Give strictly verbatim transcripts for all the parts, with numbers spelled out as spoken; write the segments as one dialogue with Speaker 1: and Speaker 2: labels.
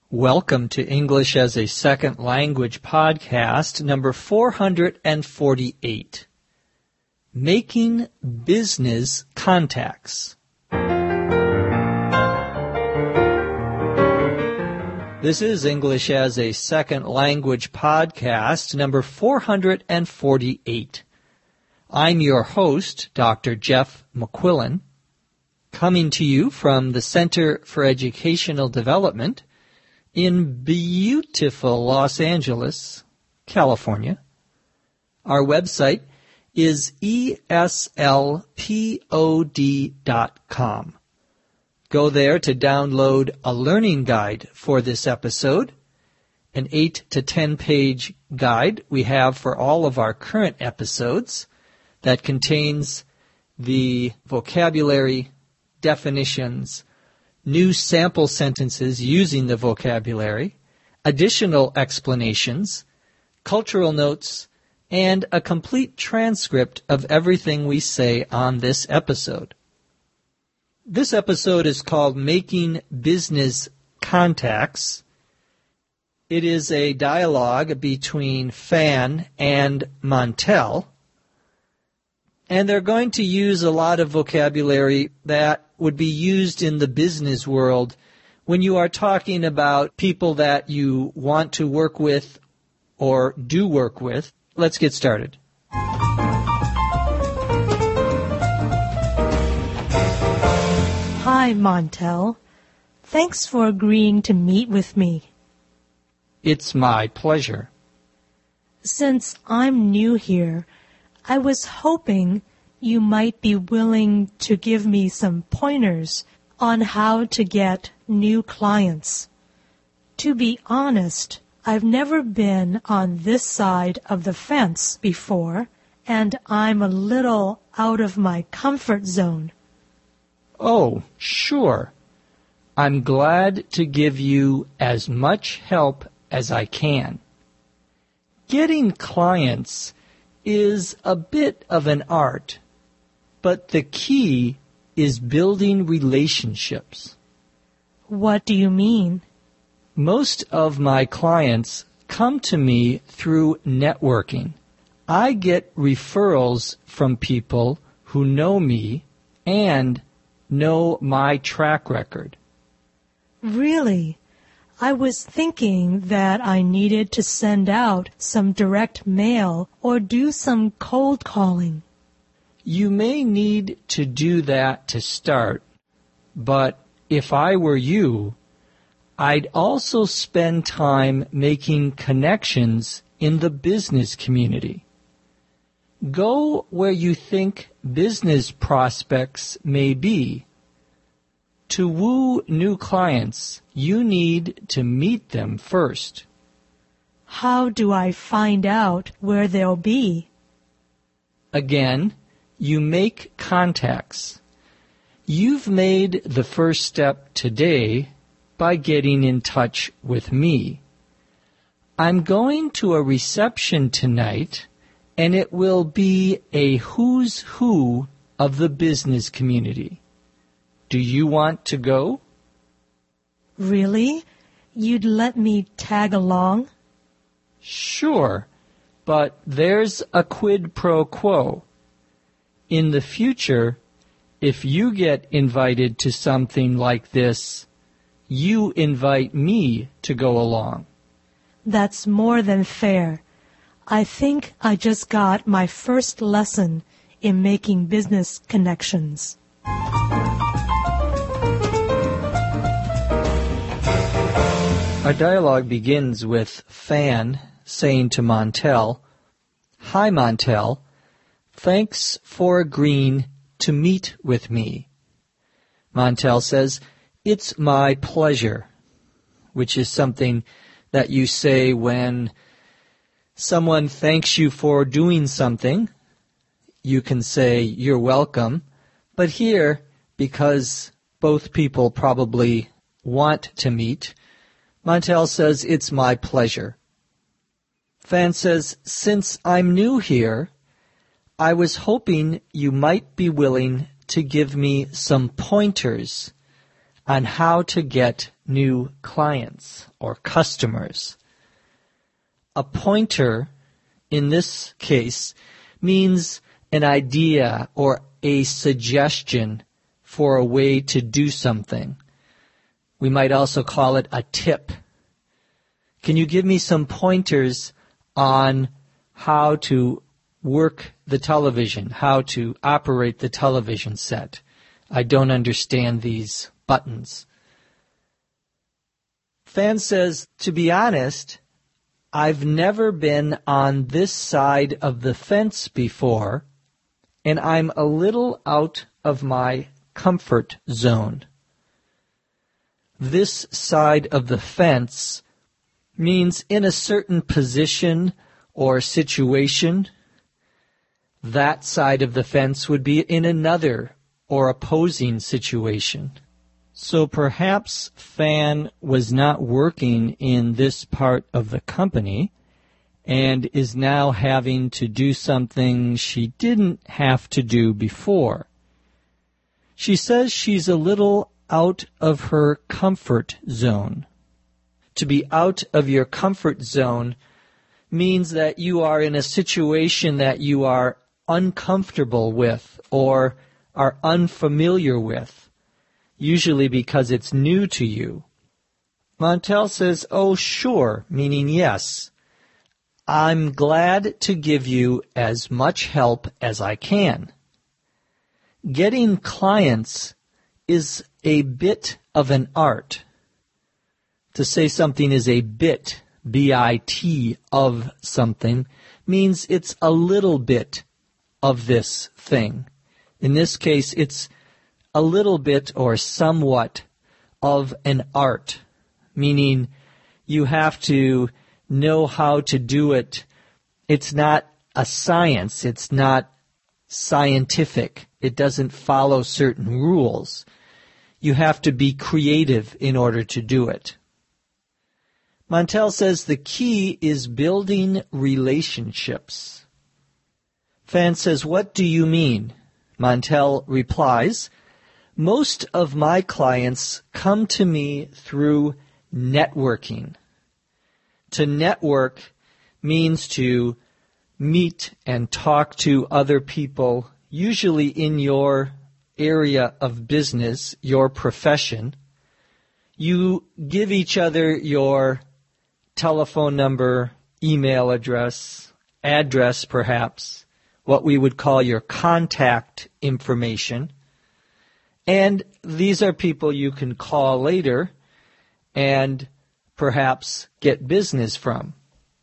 Speaker 1: Welcome to English as a Second Language podcast number four hundred forty-eight. Making Business Contacts. This is English as a Second Language podcast number four hundred forty-eight. I'm your host, Doctor Jeff McQuillan, coming to you from the Center for Educational Development in beautiful Los Angeles, California. Our website is E S L P O D dot com. Go there to download a learning guide for this episode, an eight to ten page guide we have for all of our current episodes that contains the vocabulary, definitions, new sample sentences using the vocabulary, additional explanations, cultural notes, and a complete transcript of everything we say on this episode. This episode is called Making Business Contacts. It is a dialogue between Fan and Montel, and they're going to use a lot of vocabulary that would be used in the business world when you are talking about people that you want to work with or do work with. Let's get started.
Speaker 2: Hi, Montel. Thanks for agreeing to meet with me.
Speaker 1: It's my pleasure.
Speaker 2: Since I'm new here, I was hoping you might be willing to give me some pointers on how to get new clients. To be honest, I've never been on this side of the fence before, and I'm a little out of my comfort zone.
Speaker 1: Oh, sure. I'm glad to give you as much help as I can. Getting clients is a bit of an art, but the key is building relationships.
Speaker 2: What do you mean?
Speaker 1: Most of my clients come to me through networking. I get referrals from people who know me and know my track record.
Speaker 2: Really? I was thinking that I needed to send out some direct mail or do some cold calling.
Speaker 1: You may need to do that to start, but if I were you, I'd also spend time making connections in the business community. Go where you think business prospects may be. To woo new clients, you need to meet them first.
Speaker 2: How do I find out where they'll be?
Speaker 1: Again, you make contacts. You've made the first step today by getting in touch with me. I'm going to a reception tonight, and it will be a who's who of the business community. Do you want to go?
Speaker 2: Really? You'd let me tag along?
Speaker 1: Sure, but there's a quid pro quo. In the future, if you get invited to something like this, you invite me to go along.
Speaker 2: That's more than fair. I think I just got my first lesson in making business connections.
Speaker 1: Our dialogue begins with Fan saying to Montel, "Hi, Montel. Thanks for agreeing to meet with me." Montel says, "It's my pleasure," which is something that you say when someone thanks you for doing something. You can say, "You're welcome." But here, because both people probably want to meet, Montel says, "It's my pleasure." Fan says, "Since I'm new here, I was hoping you might be willing to give me some pointers on how to get new clients or customers. A pointer, in this case, means an idea or a suggestion for a way to do something. We might also call it a tip. Can you give me some pointers on how to work the television, how to operate the television set? I don't understand these buttons. Fan says, to be honest, I've never been on this side of the fence before, and I'm a little out of my comfort zone. This side of the fence means in a certain position or situation. That side of the fence would be in another or opposing situation. So perhaps Fan was not working in this part of the company and is now having to do something she didn't have to do before. She says she's a little out of her comfort zone. To be out of your comfort zone means that you are in a situation that you are uncomfortable with or are unfamiliar with, usually because it's new to you. Montel says, oh, sure, meaning yes. I'm glad to give you as much help as I can. Getting clients is a bit of an art. To say something is a bit, B I T, of something, means it's a little bit of this thing. In this case, it's a little bit or somewhat of an art, meaning you have to know how to do it. It's not a science. It's not scientific. It doesn't follow certain rules. You have to be creative in order to do it. Montel says the key is building relationships. Fan says, what do you mean? Montel replies, most of my clients come to me through networking. To network means to meet and talk to other people, usually in your area of business, your profession. You give each other your telephone number, email address, address perhaps, what we would call your contact information. And these are people you can call later and perhaps get business from.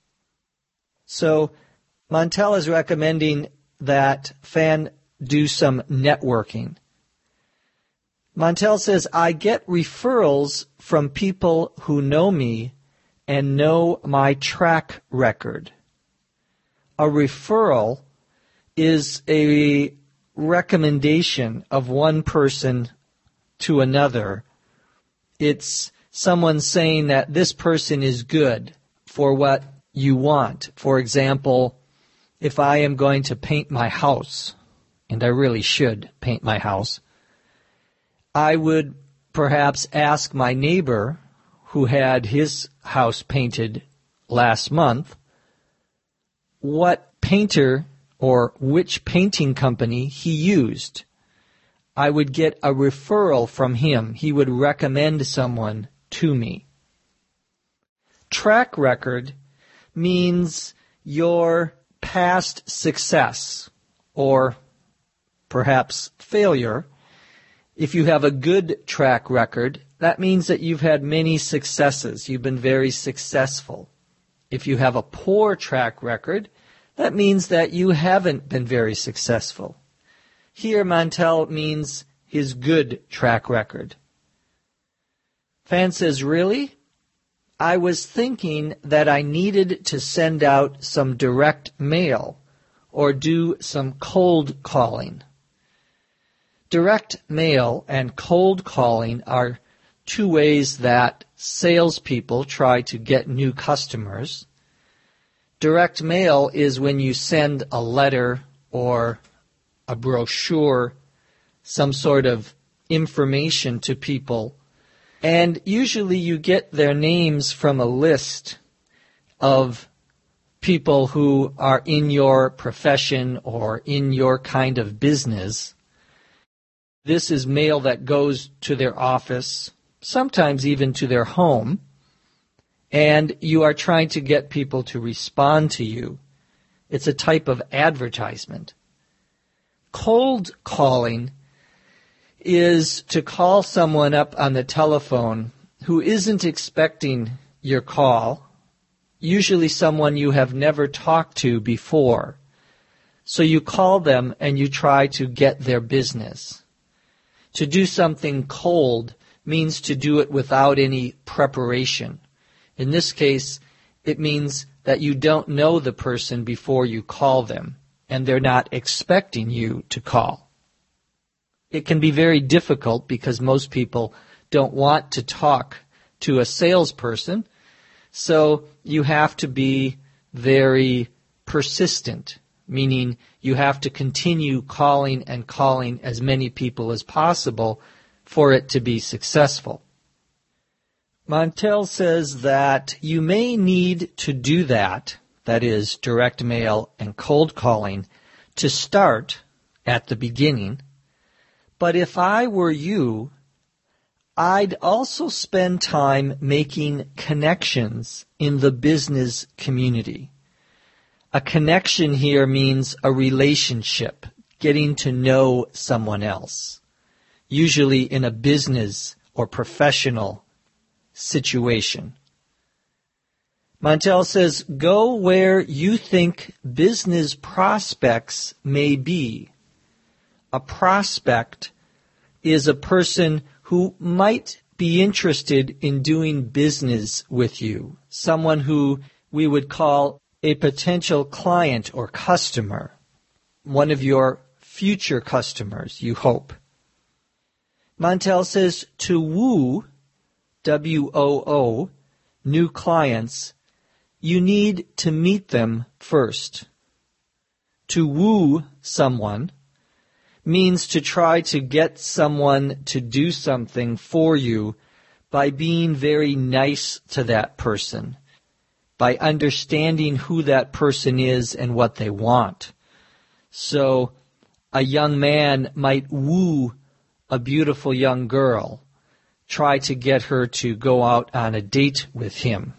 Speaker 1: So Montel is recommending that Fan do some networking. Montel says, I get referrals from people who know me and know my track record. A referral is a recommendation of one person to another. It's someone saying that this person is good for what you want. For example, if I am going to paint my house, and I really should paint my house, I would perhaps ask my neighbor who had his house painted last month what painter or which painting company he used. I would get a referral from him. He would recommend someone to me. Track record means your past success or perhaps failure. If you have a good track record, that means that you've had many successes. You've been very successful. If you have a poor track record, that means that you haven't been very successful. Here, Montel means his good track record. Fan says, really? I was thinking that I needed to send out some direct mail or do some cold calling. Direct mail and cold calling are two ways that salespeople try to get new customers. Direct mail is when you send a letter or a brochure, some sort of information to people, And usually you get their names from a list of people who are in your profession or in your kind of business. This is mail that goes to their office, sometimes even to their home, and you are trying to get people to respond to you. It's a type of advertisement. Cold calling is to call someone up on the telephone who isn't expecting your call, usually someone you have never talked to before. So you call them and you try to get their business. To do something cold means to do it without any preparation. In this case, it means that you don't know the person before you call them, and they're not expecting you to call. It can be very difficult because most people don't want to talk to a salesperson, so you have to be very persistent, meaning you have to continue calling and calling as many people as possible for it to be successful. Montel says that you may need to do that, that is, direct mail and cold calling, to start at the beginning. But if I were you, I'd also spend time making connections in the business community. A connection here means a relationship, getting to know someone else, usually in a business or professional situation. Montel says, go where you think business prospects may be. A prospect is a person who might be interested in doing business with you, someone who we would call a potential client or customer, one of your future customers, you hope. Montel says to woo, W O O, new clients, you need to meet them first. To woo someone means to try to get someone to do something for you by being very nice to that person, by understanding who that person is and what they want. So a young man might woo a beautiful young girl, try to get her to go out on a date with him.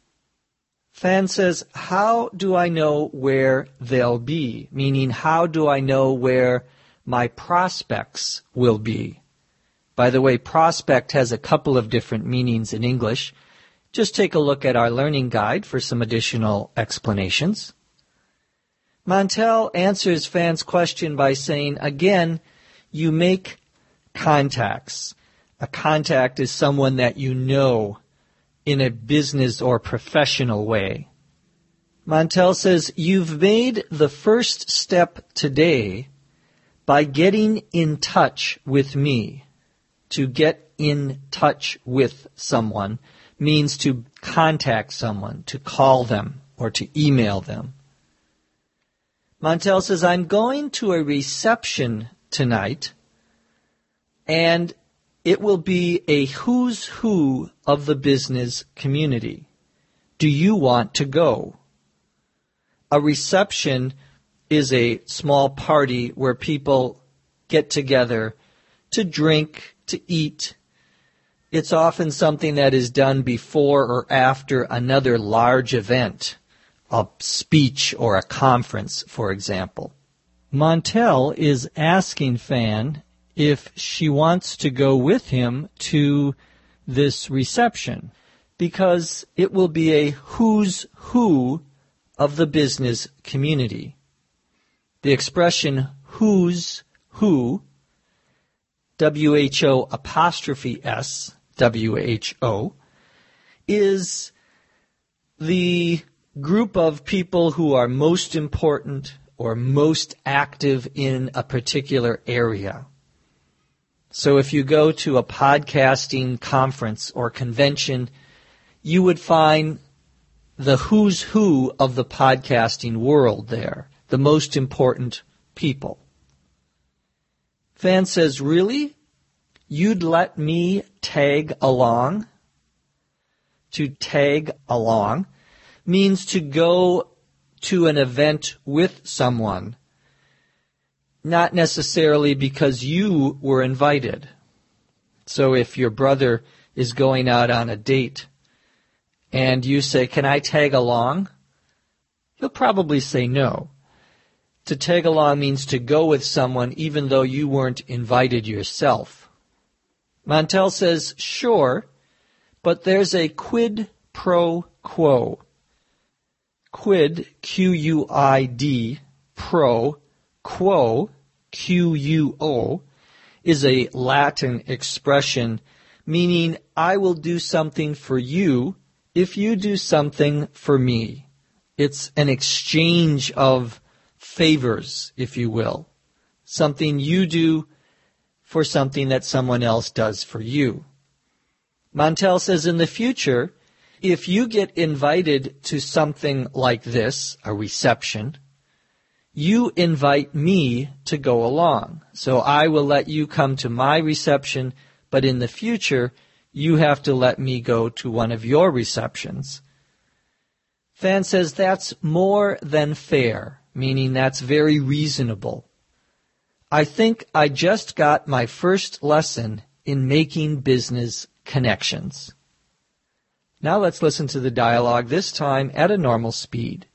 Speaker 1: Fan says, how do I know where they'll be? Meaning, how do I know where my prospects will be? By the way, prospect has a couple of different meanings in English. Just take a look at our learning guide for some additional explanations. Montel answers Fan's question by saying, again, you make contacts. A contact is someone that you know in a business or professional way. Montel says, you've made the first step today by getting in touch with me. To get in touch with someone means to contact someone, to call them, or to email them. Montel says, I'm going to a reception tonight, and it will be a who's who of the business community. Do you want to go? A reception is a small party where people get together to drink, to eat. It's often something that is done before or after another large event, a speech or a conference, for example. Montel is asking Fan if she wants to go with him to this reception, because it will be a who's who of the business community. The expression who's who, W H O apostrophe S, W H O, is the group of people who are most important or most active in a particular area. So if you go to a podcasting conference or convention, you would find the who's who of the podcasting world there, the most important people. Fan says, really? You'd let me tag along. To tag along means to go to an event with someone, not necessarily because you were invited. So if your brother is going out on a date and you say, "Can I tag along?" he'll probably say no. To tag along means to go with someone even though you weren't invited yourself. Montel says, sure, but there's a quid pro quo. Quid, Q U I D, pro, quo, Q U O, is a Latin expression meaning I will do something for you if you do something for me. It's an exchange of favors, if you will. Something you do for something that someone else does for you. Montel says in the future, if you get invited to something like this, a reception, you invite me to go along. So I will let you come to my reception, but in the future, you have to let me go to one of your receptions. Fan says that's more than fair, meaning that's very reasonable. I think I just got my first lesson in making business connections. Now let's listen to the dialogue, this time at a normal speed.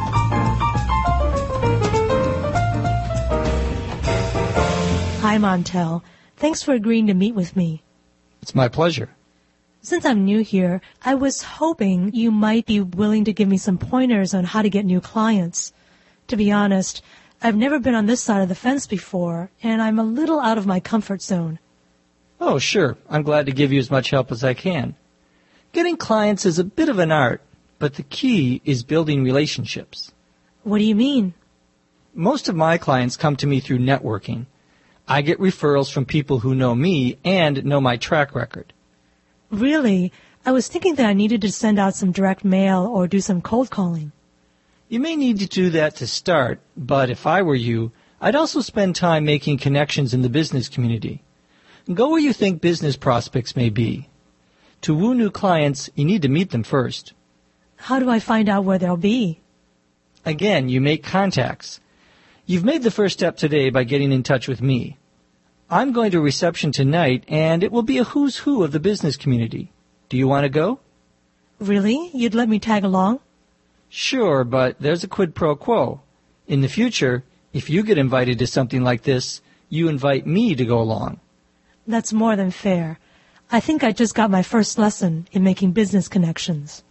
Speaker 2: Hi, Montel. Thanks for agreeing to meet with me.
Speaker 1: It's my pleasure.
Speaker 2: Since I'm new here, I was hoping you might be willing to give me some pointers on how to get new clients. To be honest, I've never been on this side of the fence before, and I'm a little out of my comfort zone.
Speaker 1: Oh, sure. I'm glad to give you as much help as I can. Getting clients is a bit of an art, but the key is building relationships.
Speaker 2: What do you mean?
Speaker 1: Most of my clients come to me through networking. I get referrals from people who know me and know my track record.
Speaker 2: Really? I was thinking that I needed to send out some direct mail or do some cold calling.
Speaker 1: You may need to do that to start, but if I were you, I'd also spend time making connections in the business community. Go where you think business prospects may be. To woo new clients, you need to meet them first.
Speaker 2: How do I find out where they'll be?
Speaker 1: Again, you make contacts. You've made the first step today by getting in touch with me. I'm going to a reception tonight, and it will be a who's who of the business community. Do you want to go?
Speaker 2: Really? You'd let me tag along?
Speaker 1: Sure, but there's a quid pro quo. In the future, if you get invited to something like this, you invite me to go along.
Speaker 2: That's more than fair. I think I just got my first lesson in making business connections.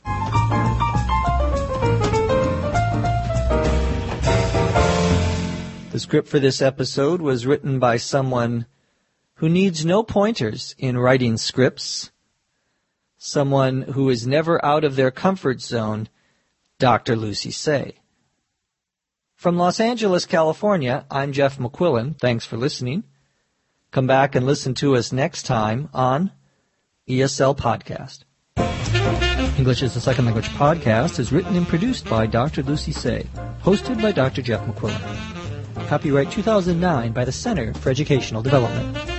Speaker 1: The script for this episode was written by someone who needs no pointers in writing scripts, someone who is never out of their comfort zone, Doctor Lucy Say. From Los Angeles, California, I'm Jeff McQuillan. Thanks for listening. Come back and listen to us next time on E S L Podcast. English is the Second Language Podcast is written and produced by Doctor Lucy Say, hosted by Doctor Jeff McQuillan. Copyright two thousand nine by the Center for Educational Development.